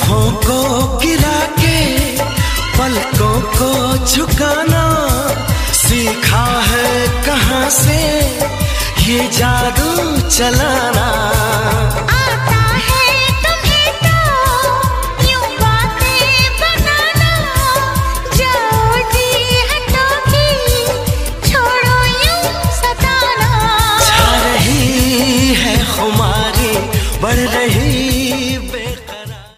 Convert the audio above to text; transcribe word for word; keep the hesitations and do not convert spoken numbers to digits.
जुल्फों को गिरा के पलकों को झुकाना सीखा है कहाँ से ये जादू चलाना।